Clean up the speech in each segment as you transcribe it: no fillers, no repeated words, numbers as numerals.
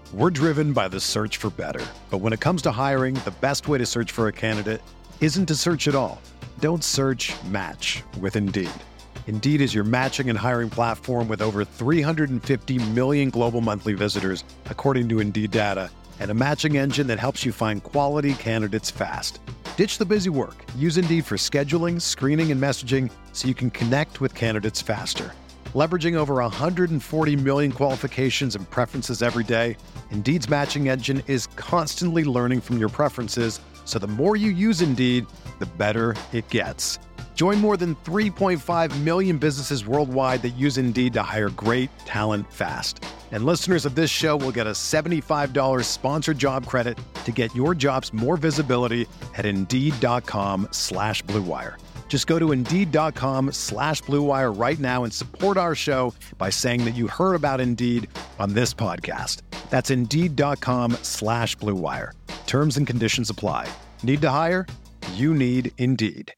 We're driven by the search for better. But when it comes to hiring, the best way to search for a candidate isn't to search at all. Don't search, match with Indeed. Indeed is your matching and hiring platform with over 350 million global monthly visitors, according to Indeed data, and a matching engine that helps you find quality candidates fast. Ditch the busy work. Use Indeed for scheduling, screening, and messaging so you can connect with candidates faster. Leveraging over 140 million qualifications and preferences every day, Indeed's matching engine is constantly learning from your preferences, so the more you use Indeed, the better it gets. Join more than 3.5 million businesses worldwide that use Indeed to hire great talent fast. And listeners of this show will get a $75 sponsored job credit to get your jobs more visibility at Indeed.com/Blue Wire. Just go to Indeed.com/Blue Wire right now and support our show by saying that you heard about Indeed on this podcast. That's Indeed.com/Blue Wire. Terms and conditions apply. Need to hire? You need Indeed.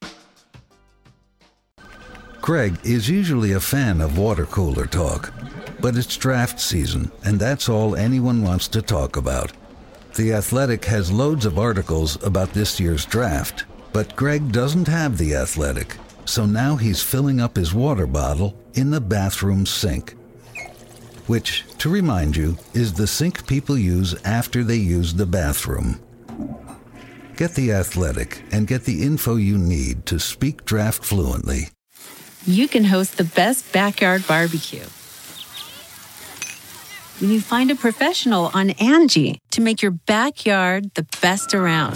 Greg is usually a fan of water cooler talk, but it's draft season, and that's all anyone wants to talk about. The Athletic has loads of articles about this year's draft, but Greg doesn't have The Athletic, so now he's filling up his water bottle in the bathroom sink, which, to remind you, is the sink people use after they use the bathroom. Get The Athletic and get the info you need to speak draft fluently. You can host the best backyard barbecue when you find a professional on Angie to make your backyard the best around.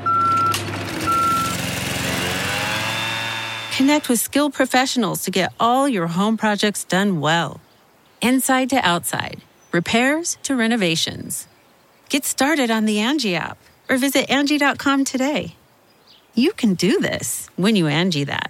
Connect with skilled professionals to get all your home projects done well. Inside to outside, repairs to renovations. Get started on the Angie app or visit Angie.com today. You can do this when you Angie that.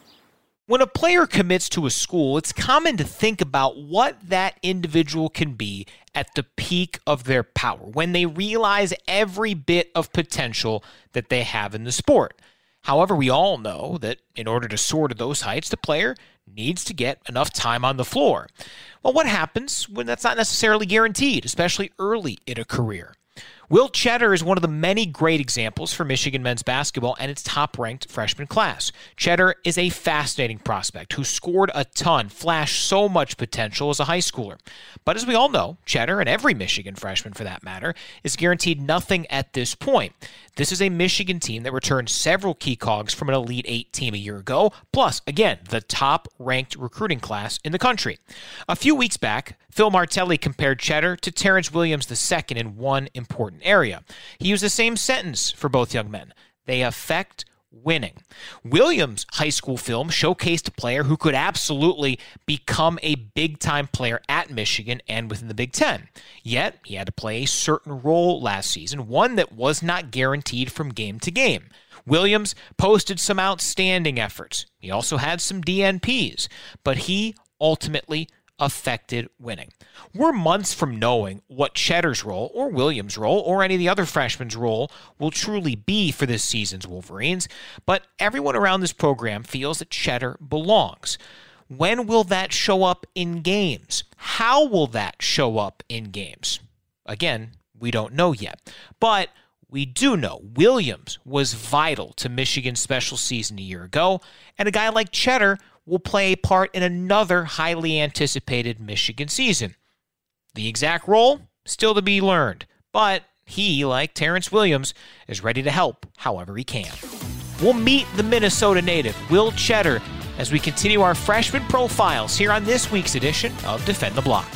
When a player commits to a school, it's common to think about what that individual can be at the peak of their power, when they realize every bit of potential that they have in the sport. However, we all know that in order to soar to those heights, the player needs to get enough time on the floor. Well, what happens when that's not necessarily guaranteed, especially early in a career? Will Tschetter is one of the many great examples for Michigan men's basketball and its top-ranked freshman class. Tschetter is a fascinating prospect who scored a ton, flashed so much potential as a high schooler. But as we all know, Tschetter, and every Michigan freshman for that matter, is guaranteed nothing at this point. This is a Michigan team that returned several key cogs from an Elite Eight team a year ago, plus, again, the top-ranked recruiting class in the country. A few weeks back, Phil Martelli compared Tschetter to Terrence Williams II in one important area. He used the same sentence for both young men. They affect winning. Williams' high school film showcased a player who could absolutely become a big-time player at Michigan and within the Big Ten. Yet, he had to play a certain role last season, one that was not guaranteed from game to game. Williams posted some outstanding efforts. He also had some DNPs, but he ultimately affected winning. We're months from knowing what Tschetter's role, or Williams' role, or any of the other freshmen's role will truly be for this season's Wolverines, but everyone around this program feels that Tschetter belongs. When will that show up in games? How will that show up in games? Again, we don't know yet, but we do know Williams was vital to Michigan's special season a year ago, and a guy like Tschetter will play a part in another highly anticipated Michigan season. The exact role, still to be learned, but he, like Terrence Williams, is ready to help however he can. We'll meet the Minnesota native, Will Tschetter, as we continue our freshman profiles here on this week's edition of Defend the Block.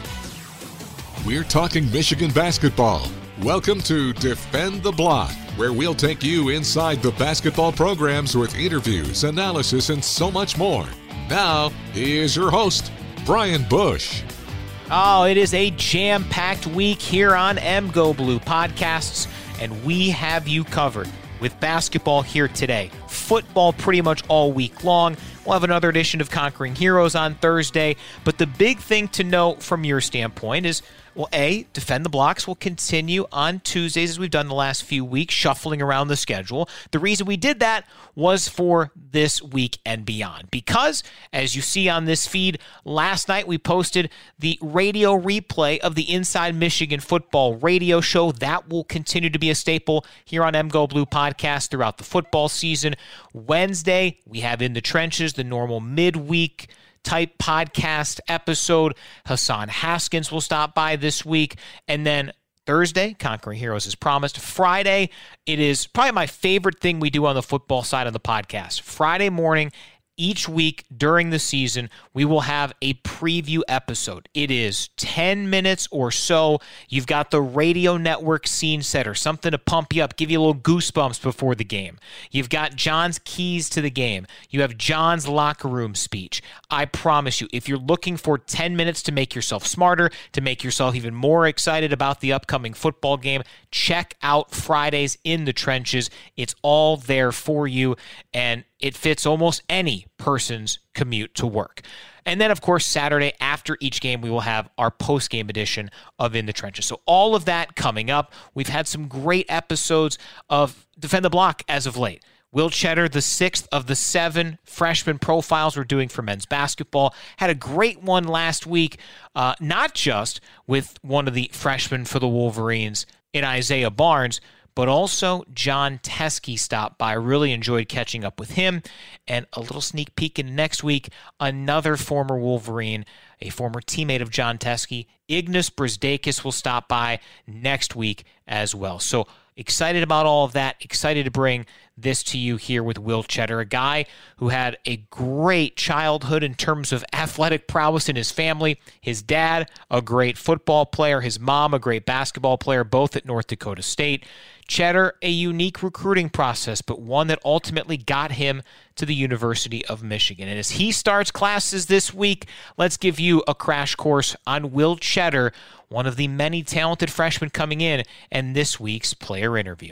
We're talking Michigan basketball. Welcome to Defend the Block, where we'll take you inside the basketball programs with interviews, analysis, and so much more. Now, here's your host, Brian Bush. Oh, it is a jam-packed week here on MGO Blue Podcasts, and we have you covered with basketball here today. football pretty much all week long. We'll have another edition of Conquering Heroes on Thursday. But the big thing to note from your standpoint is, well, A, Defend the Blocks will continue on Tuesdays as we've done the last few weeks, shuffling around the schedule. The reason we did that was for this week and beyond. Because, as you see on this feed, last night we posted the radio replay of the Inside Michigan Football radio show. That will continue to be a staple here on MGO Blue Podcast throughout the football season. Wednesday, we have In the Trenches, the normal midweek type podcast episode. Hassan Haskins will stop by this week. And then Thursday, Conquering Heroes as promised. Friday, it is probably my favorite thing we do on the football side of the podcast. Friday morning, each week during the season, we will have a preview episode. It is 10 minutes or so. You've got the radio network scene setter, something to pump you up, give you a little goosebumps before the game. You've got John's keys to the game. You have John's locker room speech. I promise you, if you're looking for 10 minutes to make yourself smarter, to make yourself even more excited about the upcoming football game, check out Fridays In the Trenches. It's all there for you, and it fits almost any person's commute to work. And then, of course, Saturday after each game, we will have our post-game edition of In the Trenches. So all of that coming up. We've had some great episodes of Defend the Block as of late. Will Cheddar, the 6th of the 7 freshman profiles we're doing for men's basketball, had a great one last week, not just with one of the freshmen for the Wolverines in Isaiah Barnes, but also Jon Teske stopped by. Really enjoyed catching up with him. And a little sneak peek in next week, another former Wolverine, a former teammate of Jon Teske, Ignas Brazdeikis, will stop by next week as well. So excited about all of that. Excited to bring this to you here with Will Cheddar, a guy who had a great childhood in terms of athletic prowess in his family. His dad, a great football player. His mom, a great basketball player, both at North Dakota State. Cheddar, a unique recruiting process, but one that ultimately got him to the University of Michigan. And as he starts classes this week, let's give you a crash course on Will Cheddar, one of the many talented freshmen coming in, and this week's player interview.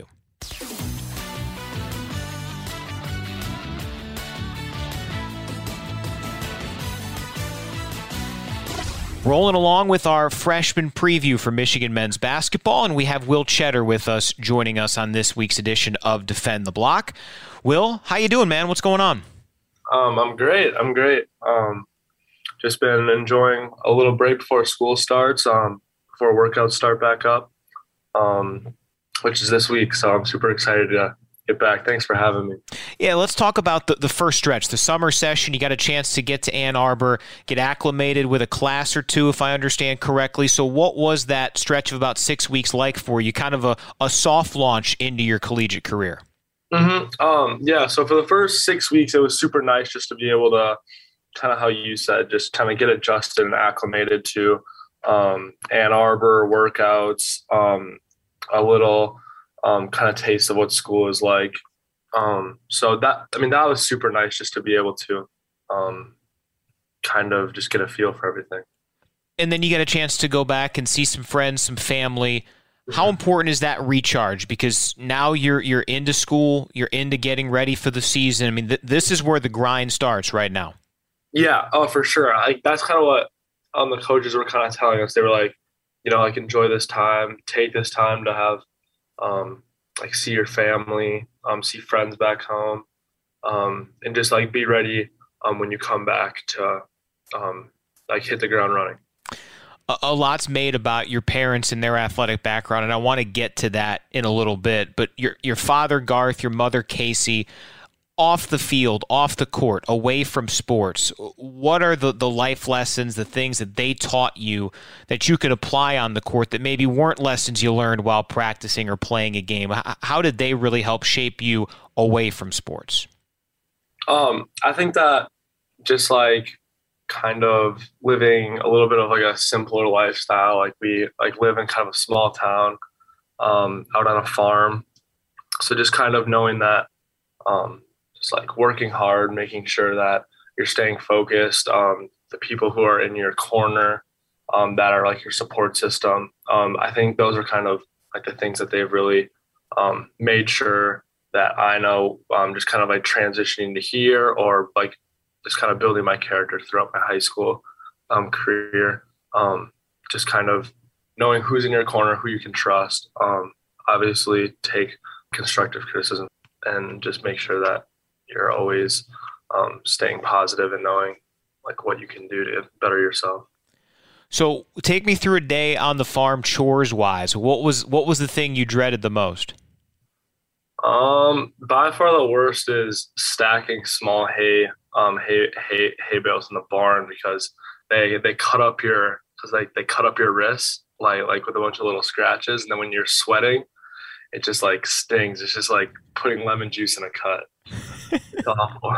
Rolling along with our freshman preview for Michigan men's basketball, and we have Will Cheddar with us, joining us on this week's edition of Defend the Block. Will, how you doing, man? What's going on? I'm great. Just been enjoying a little break before school starts, before workouts start back up, which is this week. So I'm super excited to get back. Thanks for having me. Yeah, let's talk about the first stretch, the summer session. You got a chance to get to Ann Arbor, get acclimated with a class or two, if I understand correctly. So what was that stretch of about 6 weeks like for you, kind of a soft launch into your collegiate career? Yeah, so for the first 6 weeks, it was super nice just to be able to, kind of how you said, just kind of get adjusted and acclimated to Ann Arbor workouts, a little kind of taste of what school is like. So that was super nice just to be able to kind of just get a feel for everything. And then you get a chance to go back and see some friends, some family. How important is that recharge? Because now you're into school, you're into getting ready for the season. I mean, this is where the grind starts right now. Yeah, for sure. That's kind of what the coaches were kind of telling us. They were like, enjoy this time, take this time to have see your family, see friends back home, and just be ready when you come back to hit the ground running. A lot's made about your parents and their athletic background, and I want to get to that in a little bit. But your father, Garth, your mother, Casey, off the field, off the court, away from sports, what are the life lessons, the things that they taught you that you could apply on the court that maybe weren't lessons you learned while practicing or playing a game? How did they really help shape you away from sports? I think that just kind of living a little bit of a simpler lifestyle. We live in kind of a small town out on a farm. So just kind of knowing that just working hard, making sure that you're staying focused, the people who are in your corner that are your support system. I think those are kind of the things that they've really made sure that I know, just kind of like transitioning to here, or like just kind of building my character throughout my high school career. Just kind of knowing who's in your corner, who you can trust. Obviously take constructive criticism and just make sure that you're always staying positive and knowing like what you can do to better yourself. So take me through a day on the farm chores wise. What was the thing you dreaded the most? By far the worst is stacking small hay bales in the barn, because they cut up your wrists like with a bunch of little scratches, and then when you're sweating, it just like stings. It's just like putting lemon juice in a cut. It's awful.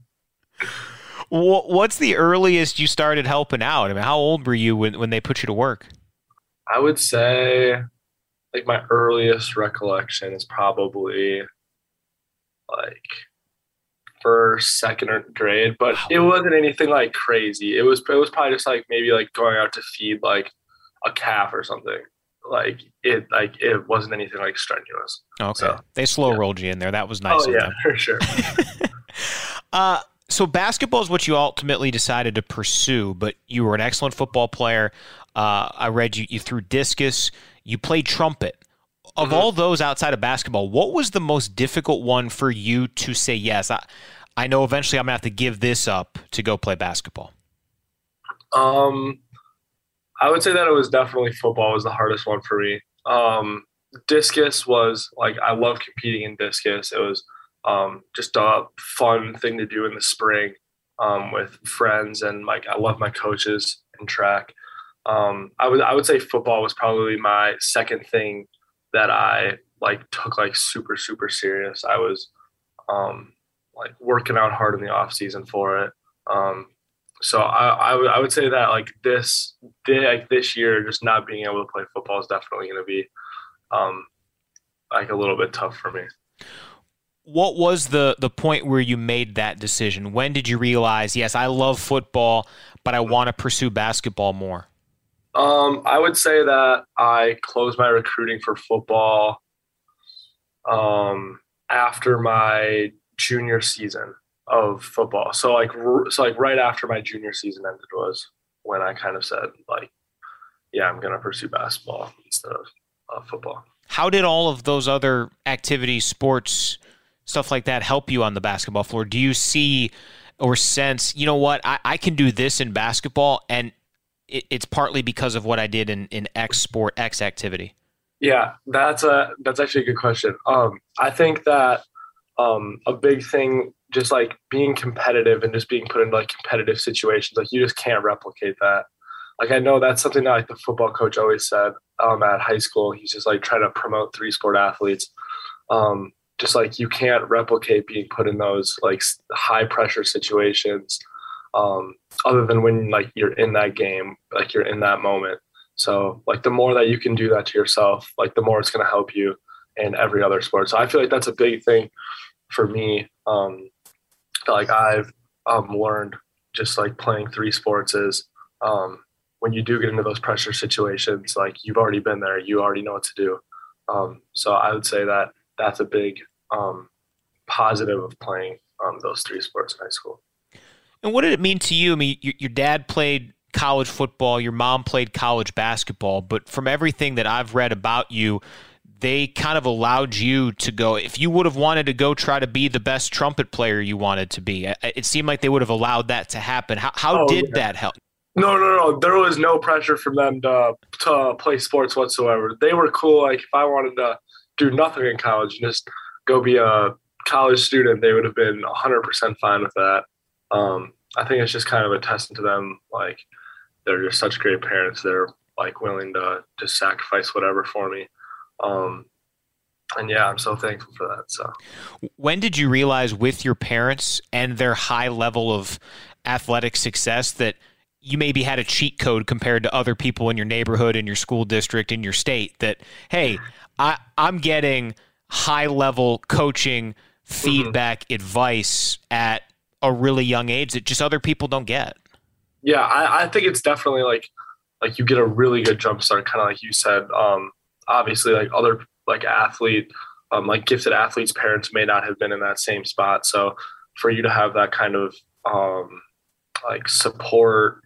What's the earliest you started helping out? I mean, how old were you when they put you to work? I would say like my earliest recollection is probably like first, second grade, but it wasn't anything like crazy. It was probably just like maybe like going out to feed like a calf or something. It wasn't anything like strenuous. Okay. So, they slow rolled you in there. That was nice of them. For sure. So basketball is what you ultimately decided to pursue, but you were an excellent football player. I read you threw discus. You played trumpet. Of all those outside of basketball, what was the most difficult one for you to say yes? I know eventually I'm going to have to give this up to go play basketball. I would say that it was definitely football was the hardest one for me. Discus was like, I love competing in discus. It was just a fun thing to do in the spring with friends, and like I love my coaches in track. I would say football was probably my second thing that I like took like super serious. I was like working out hard in the off season for it. So I would say that like this year, just not being able to play football is definitely going to be like a little bit tough for me. What was the point where you made that decision? When did you realize, yes, I love football, but I want to pursue basketball more? I would say that I closed my recruiting for football after my junior season of football. So right after my junior season ended was when I kind of said like, yeah, I'm going to pursue basketball instead of football. How did all of those other activities, sports, stuff like that help you on the basketball floor? Do you see or sense, you know what, I can do this in basketball, and it's partly because of what I did in X sport, X activity? Yeah, that's actually a good question. I think that a big thing, just like being competitive and just being put in like competitive situations, like you just can't replicate that. Like I know that's something that like the football coach always said at high school. He's just like trying to promote 3-sport athletes. Just like you can't replicate being put in those like high pressure situations, other than when like you're in that game, like you're in that moment. So like the more that you can do that to yourself, like the more it's going to help you in every other sport. So I feel like that's a big thing for me. Like I've learned just like playing 3 sports is when you do get into those pressure situations, like you've already been there, you already know what to do. So I would say that that's a big positive of playing those 3 sports in high school. And what did it mean to you? I mean, your dad played college football, your mom played college basketball, but from everything that I've read about you, they kind of allowed you to go. If you would have wanted to go try to be the best trumpet player you wanted to be, it seemed like they would have allowed that to happen. How did that help? No. There was no pressure from them to play sports whatsoever. They were cool. Like if I wanted to do nothing in college and just go be a college student, they would have been 100% fine with that. I think it's just kind of a testament to them. Like they're just such great parents. They're like willing to just sacrifice whatever for me. And yeah, I'm so thankful for that. So when did you realize with your parents and their high level of athletic success that you maybe had a cheat code compared to other people in your neighborhood, in your school district, in your state, that, hey, I'm getting high level coaching, feedback, advice at a really young age that just other people don't get? Yeah, I think it's definitely like you get a really good jump start, kind of like you said. Obviously, like other like athlete like gifted athletes' parents may not have been in that same spot. So for you to have that kind of like support,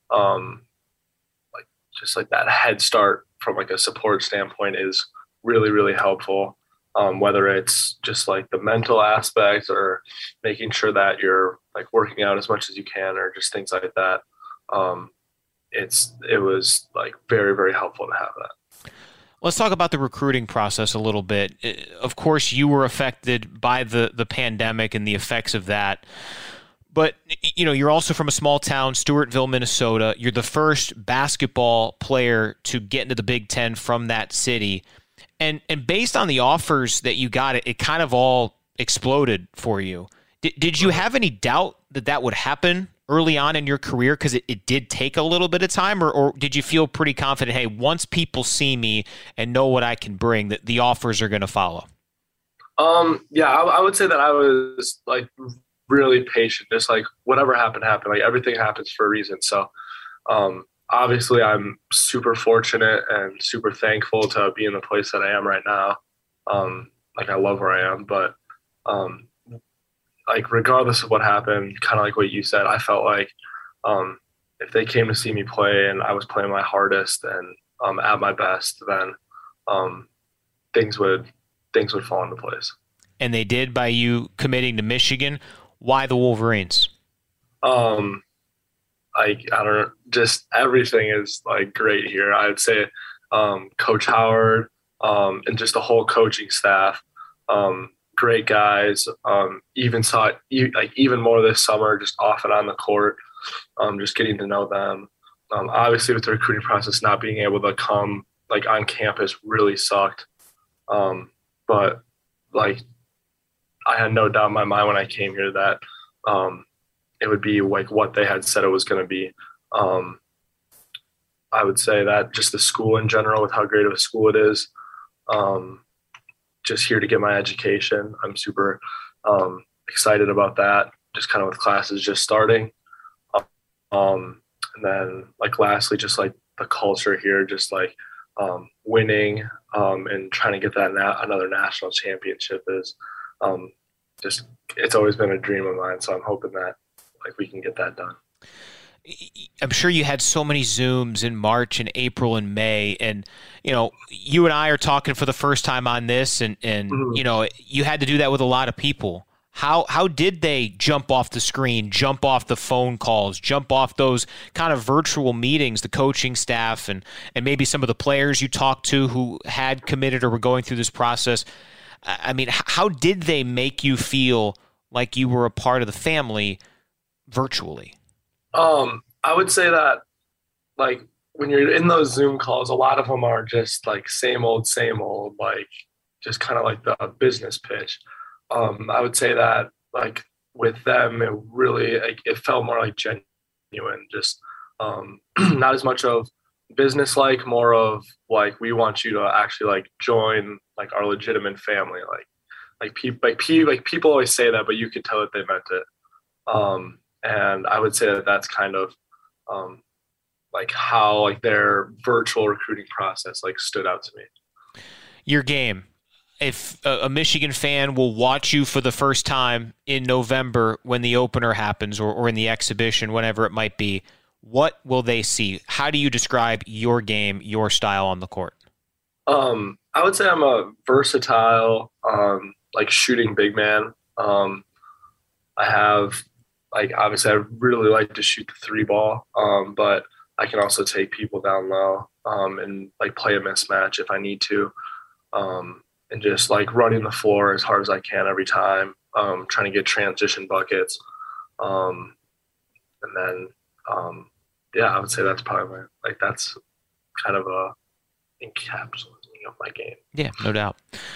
like just like that head start from like a support standpoint is really, really helpful. Whether it's just like the mental aspect or making sure that you're like working out as much as you can or just things like that. It was like very, very helpful to have that. Let's talk about the recruiting process a little bit. Of course, you were affected by the pandemic and the effects of that. But, you know, you're also from a small town, Stewartville, Minnesota. You're the first basketball player to get into the Big Ten from that city. And based on the offers that you got, it kind of all exploded for you. Did you have any doubt that would happen early on in your career? Because it did take a little bit of time, or did you feel pretty confident, hey, once people see me and know what I can bring, that the offers are going to follow? Yeah, I would say that I was like really patient. Just like whatever happened. Like everything happens for a reason. So, obviously, I'm super fortunate and super thankful to be in the place that I am right now. Like I love where I am, but like regardless of what happened, kind of like what you said, I felt like if they came to see me play and I was playing my hardest and at my best, then things would fall into place. And they did by you committing to Michigan. Why the Wolverines? I don't, just everything is like great here. I'd say Coach Howard and just the whole coaching staff, great guys. Even saw it like even more this summer, just off and on the court, just getting to know them. Obviously, with the recruiting process, not being able to come like on campus really sucked. But like I had no doubt in my mind when I came here that it would be like what they had said it was going to be. I would say that just the school in general, with how great of a school it is, just here to get my education. I'm super excited about that, just kind of with classes just starting. And then like lastly, just like the culture here, just like winning and trying to get that another national championship is just, it's always been a dream of mine. So I'm hoping that like we can get that done. I'm sure you had so many Zooms in March and April and May, and you know, you and I are talking for the first time on this, and Mm-hmm. you know, you had to do that with a lot of people. How did they jump off the screen, jump off the phone calls, jump off those kind of virtual meetings, the coaching staff and maybe some of the players you talked to who had committed or were going through this process? I mean, how did they make you feel like you were a part of the family virtually? I would say that like when you're in those Zoom calls, a lot of them are just like same old, like just kind of like the business pitch. I would say that like with them, it really, like, it felt more like genuine, just not as much of business, like more of like, we want you to actually like join like our legitimate family. Like people always say that, but you could tell that they meant it. And I would say that that's kind of like how like their virtual recruiting process like stood out to me. Your game. If a Michigan fan will watch you for the first time in November when the opener happens or in the exhibition, whenever it might be, what will they see? How do you describe your game, your style on the court? I would say I'm a versatile, like shooting big man. I have like, obviously I really like to shoot the three ball, but I can also take people down low and like play a mismatch if I need to. And just like running the floor as hard as I can every time, trying to get transition buckets. And then, yeah, I would say that's probably that's kind of a encapsulating of my game. Yeah, no doubt.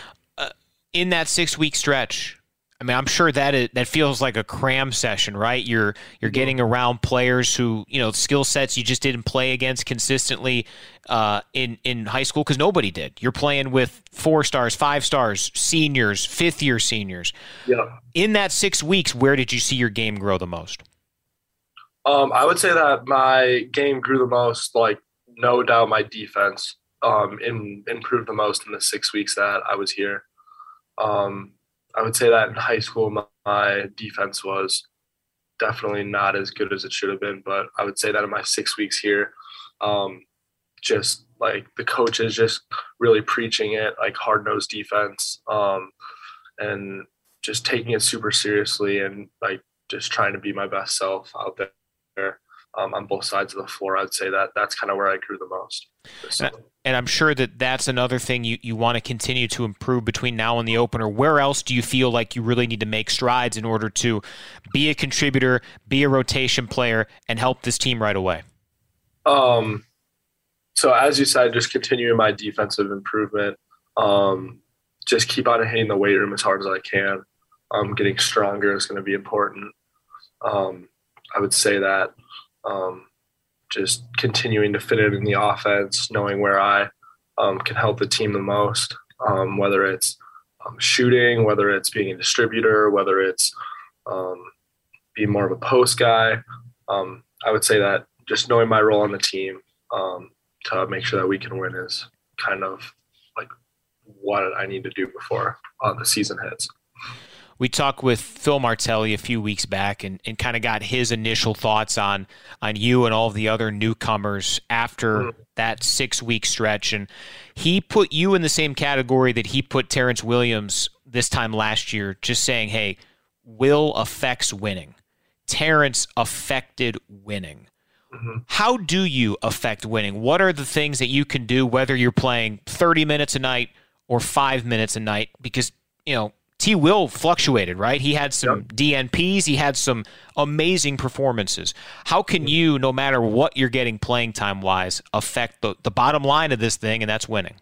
In that 6-week stretch, I mean, I'm sure that feels like a cram session, right? You're getting around players who, you know, skill sets you just didn't play against consistently in high school because nobody did. You're playing with 4 stars, 5 stars, seniors, 5th-year seniors. Yeah. In that 6 weeks, where did you see your game grow the most? I would say that my game grew the most, like no doubt my defense improved the most in the 6 weeks that I was here. I would say that in high school, my defense was definitely not as good as it should have been. But I would say that in my 6 weeks here, just like the coaches just really preaching it, like hard-nosed defense, and just taking it super seriously and like just trying to be my best self out there on both sides of the floor. I'd say that that's kind of where I grew the most. And I'm sure that that's another thing you want to continue to improve between now and the opener. Where else do you feel like you really need to make strides in order to be a contributor, be a rotation player, and help this team right away? So as you said, just continuing my defensive improvement, just keep on hitting the weight room as hard as I can. Getting stronger is going to be important. I would say that just continuing to fit it in the offense, knowing where I can help the team the most, whether it's shooting, whether it's being a distributor, whether it's being more of a post guy. I would say that just knowing my role on the team to make sure that we can win is kind of like what I need to do before the season hits. We talked with Phil Martelli a few weeks back and kind of got his initial thoughts on you and all of the other newcomers after that 6-week stretch. And he put you in the same category that he put Terrence Williams this time last year, just saying, hey, Will affects winning. Terrence affected winning. Mm-hmm. How do you affect winning? What are the things that you can do, whether you're playing 30 minutes a night or 5 minutes a night? Because, T. Will fluctuated, right? He had some DNPs. He had some amazing performances. How can you, no matter what you're getting playing time-wise, affect the bottom line of this thing, and that's winning?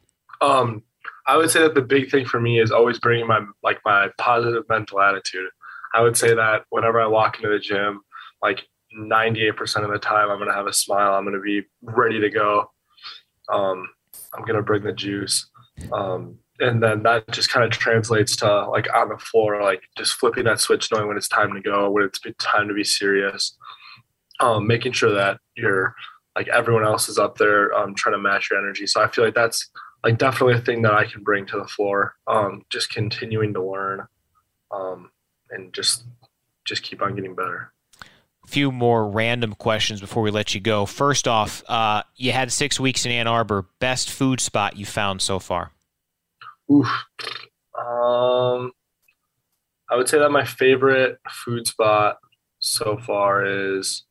I would say that the big thing for me is always bringing my positive mental attitude. I would say that whenever I walk into the gym, 98% of the time, I'm going to have a smile. I'm going to be ready to go. I'm going to bring the juice. And then that just kind of translates to on the floor, just flipping that switch, knowing when it's time to go, when it's time to be serious, making sure that you're everyone else is up there, trying to match your energy. So I feel like that's definitely a thing that I can bring to the floor. Just continuing to learn, and just keep on getting better. A few more random questions before we let you go. First off, you had 6 weeks in Ann Arbor. Best food spot you found so far? Oof. I would say that my favorite food spot so far is,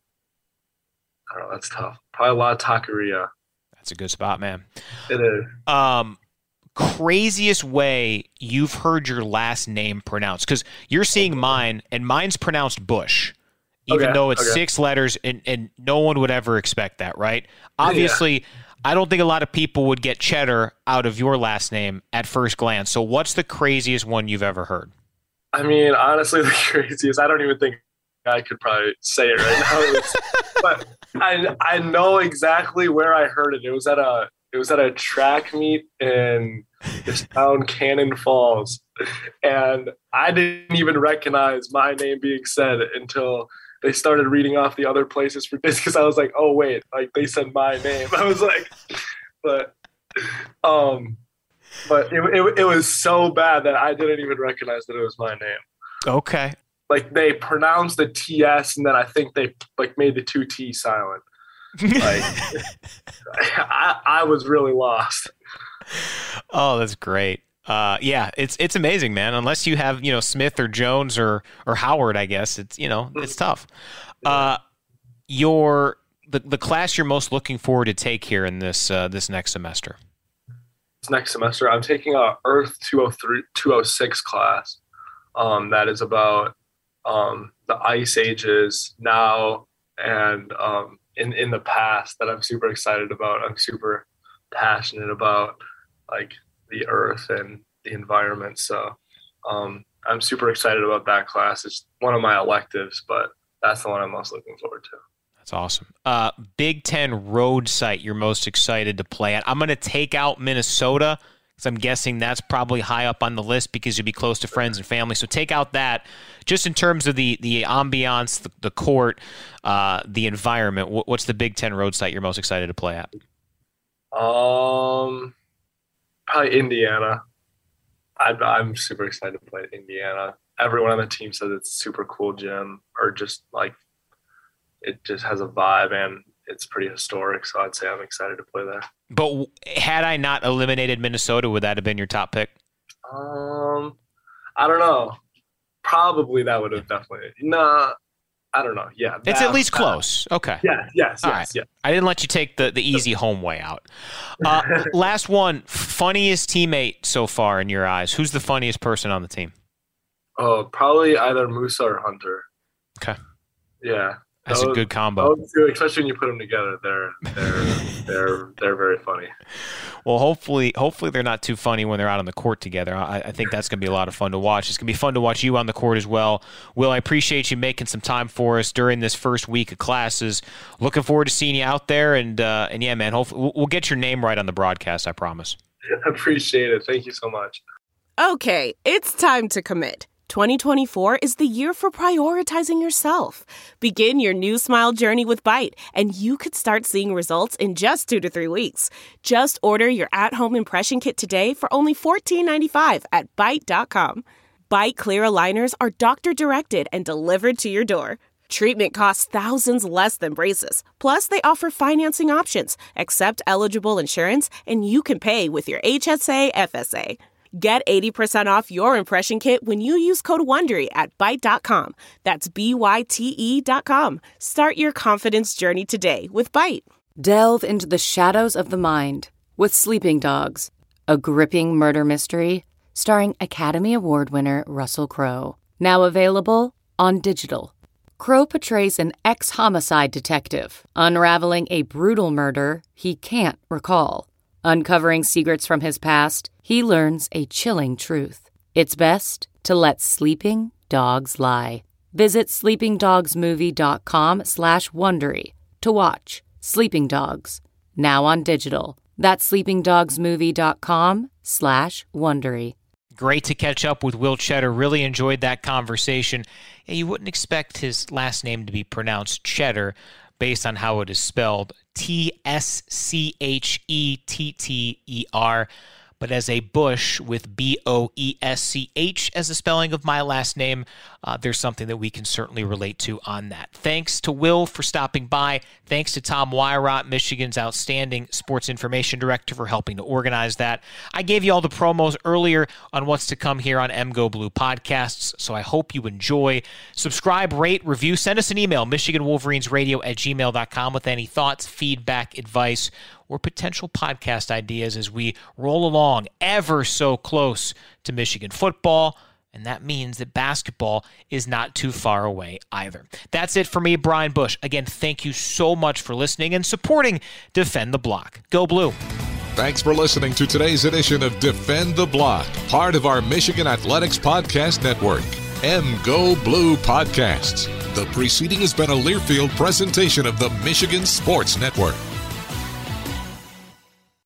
I don't know, that's tough. Probably La Taqueria. That's a good spot, man. It is. Craziest way you've heard your last name pronounced? Because you're seeing mine, and mine's pronounced Bush, even though it's 6 letters, and no one would ever expect that, right? Obviously, yeah. I don't think a lot of people would get Cheddar out of your last name at first glance. So what's the craziest one you've ever heard? I mean, honestly, the craziest, I don't even think I could probably say it right now. But I know exactly where I heard it. It was at a track meet in this town, Cannon Falls. And I didn't even recognize my name being said until they started reading off the other places for this, because I was like, oh wait, they said my name. I was like, but it was so bad that I didn't even recognize that it was my name. Okay. They pronounced the TS, and then I think they made the 2 T silent. I was really lost. Oh, that's great. Yeah, it's amazing, man. Unless you have, Smith or Jones or Howard, I guess it's, it's tough. The class you're most looking forward to take here in this next semester. This next semester, I'm taking a Earth 206 class. That is about the ice ages now and in the past, that I'm super excited about. I'm super passionate about the earth and the environment. So I'm super excited about that class. It's one of my electives, but that's the one I'm most looking forward to. That's awesome. Big Ten road site you're most excited to play at. I'm going to take out Minnesota because I'm guessing that's probably high up on the list because you'll be close to friends and family. So take out that. Just in terms of the ambiance, the court, the environment, what's the Big Ten road site you're most excited to play at? Probably Indiana. I'm super excited to play at Indiana. Everyone on the team says it's a super cool gym, or just like it just has a vibe and it's pretty historic. So I'd say I'm excited to play there. But had I not eliminated Minnesota, would that have been your top pick? I don't know. Probably that would have definitely. Nah, I don't know. Yeah. It's at least close. Okay. Yeah. Yes. Right. Yeah. I didn't let you take the easy home way out. Last one. Funniest teammate so far in your eyes. Who's the funniest person on the team? Oh, probably either Musa or Hunter. Okay. Yeah. That's a good combo. Those two, especially when you put them together, they're very funny. Well, hopefully they're not too funny when they're out on the court together. I think that's going to be a lot of fun to watch. It's going to be fun to watch you on the court as well. Will, I appreciate you making some time for us during this first week of classes. Looking forward to seeing you out there, and yeah, man, hopefully we'll get your name right on the broadcast, I promise. I appreciate it. Thank you so much. Okay, it's time to commit. 2024 is the year for prioritizing yourself. Begin your new smile journey with Byte, and you could start seeing results in just 2 to 3 weeks. Just order your at-home impression kit today for only $14.95 at Byte.com. Byte Clear aligners are doctor-directed and delivered to your door. Treatment costs thousands less than braces. Plus, they offer financing options, accept eligible insurance, and you can pay with your HSA FSA. Get 80% off your impression kit when you use code WONDERY at Byte.com. That's BYTE.com. Start your confidence journey today with Byte. Delve into the shadows of the mind with Sleeping Dogs, a gripping murder mystery starring Academy Award winner Russell Crowe. Now available on digital. Crowe portrays an ex-homicide detective unraveling a brutal murder he can't recall. Uncovering secrets from his past, he learns a chilling truth. It's best to let sleeping dogs lie. Visit sleepingdogsmovie.com/Wondery to watch Sleeping Dogs, now on digital. That's sleepingdogsmovie.com/Wondery. Great to catch up with Will Tschetter. Really enjoyed that conversation. Yeah, you wouldn't expect his last name to be pronounced Cheddar based on how it is spelled. Tschetter. But as a Bush with Boesch as the spelling of my last name, there's something that we can certainly relate to on that. Thanks to Will for stopping by. Thanks to Tom Weirott, Michigan's outstanding sports information director, for helping to organize that. I gave you all the promos earlier on what's to come here on MGO Blue Podcasts, so I hope you enjoy. Subscribe, rate, review. Send us an email, MichiganWolverinesRadio@gmail.com, with any thoughts, feedback, advice, or potential podcast ideas as we roll along ever so close to Michigan football. And that means that basketball is not too far away either. That's it for me, Brian Bush. Again, thank you so much for listening and supporting Defend the Block. Go Blue. Thanks for listening to today's edition of Defend the Block, part of our Michigan Athletics Podcast Network, MGO Blue Podcasts. The preceding has been a Learfield presentation of the Michigan Sports Network.